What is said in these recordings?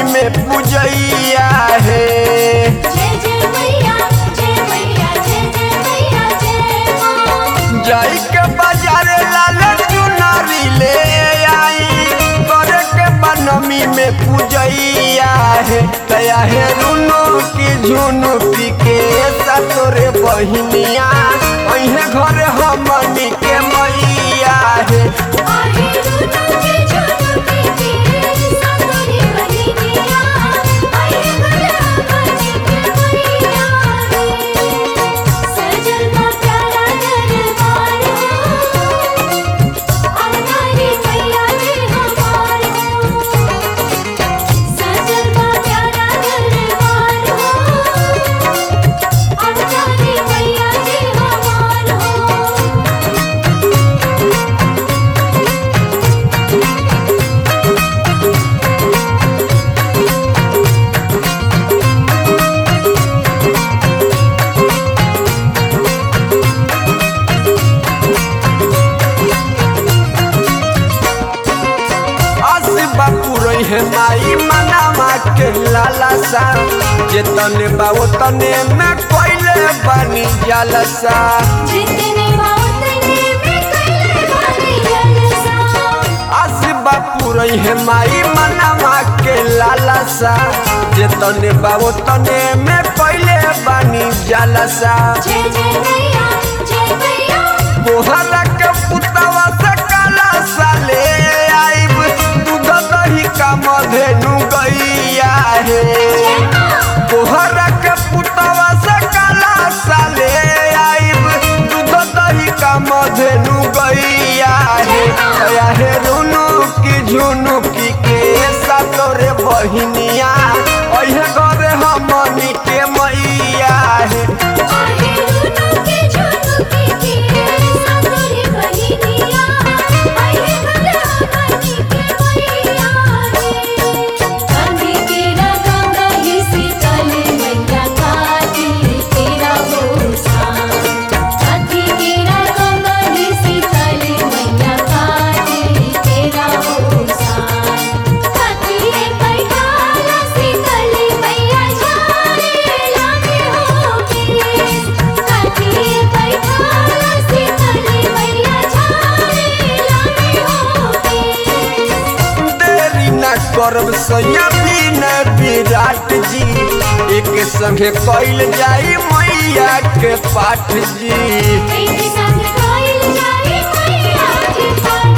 में पूजैया है। जय जय मैया जय मैया जय जय मैया जय माँ। जाई के बाजारे लाल चुनरी ले आई करे के बनमी में पूजैया है। तया है रुनु की झुनु पी के सतोरे बहिनिया अहे घर हमनी के मैया है। आहे रुनु के झुनु के सतोरे बहिनिया आहे घर हमनी के मैया रे। सजल बा प्यारा दरबार हो अवतारी मैया जी हमार हो। सजल बा प्यारा दरबार हो अवतारी मैया जी हमार हो। बापू रही है माई मनामा के लाला सा जे तने बाओ तने में कोइले बनी जलसा। जितने बातने में कइले बानी जलसा। आस बापू रही है माई मनामा के लाला सा जे तने बाओ तने में कोइले बनी जलसा। जय जय मैया जय मैया। तोहरा के पुतवा से काला सा ले आइब दूध दही का मधेनु गैया है। जय माँ। तोहरा के पुतवा से काला सा ले आइब दूध दही का मधेनु गैया है। गया है रुनु की झुनु की के सतोरे बहिनिया अहे घर हमनी के मैया है। आहे रुनु के झुनु के सतोरे बहिनिया आहे घर हमनी के मैया रे। कंधी तेरा गंगा ही शीतल मैया काटी तेरा बोसान। कंधी तेरा गंगा ही शीतल मैया काटी तेरा बोसान। कंधी बैठाला शीतल मैया झारे लागे हो केस। कंधी बैठाला शीतल मैया झारे लागे हो केस। देरी न करब सैया बिन विराट जी एक संगे कैल जाई मैया के पाठ जी। एक संग कोइल जाए मैया के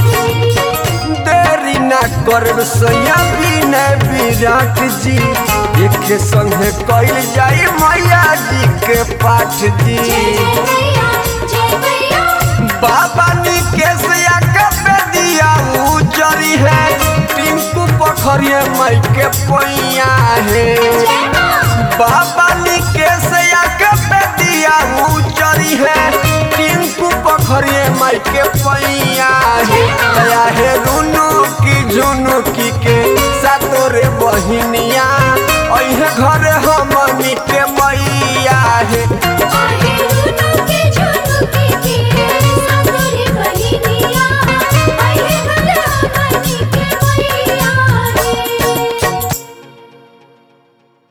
पाठी। देरी न करब सैया बिन विराट जी एक संगे कैल जाई मैया जी के पाठ जी। जय जय मैया जय मैया। बाबा निकेश के दिया उजरी है टिंकू पोखरिए माई के पैया है। जय माँ। बाबा निकेश के दिया उजरी है टिंकू पोखरिए माई के पैया है। दया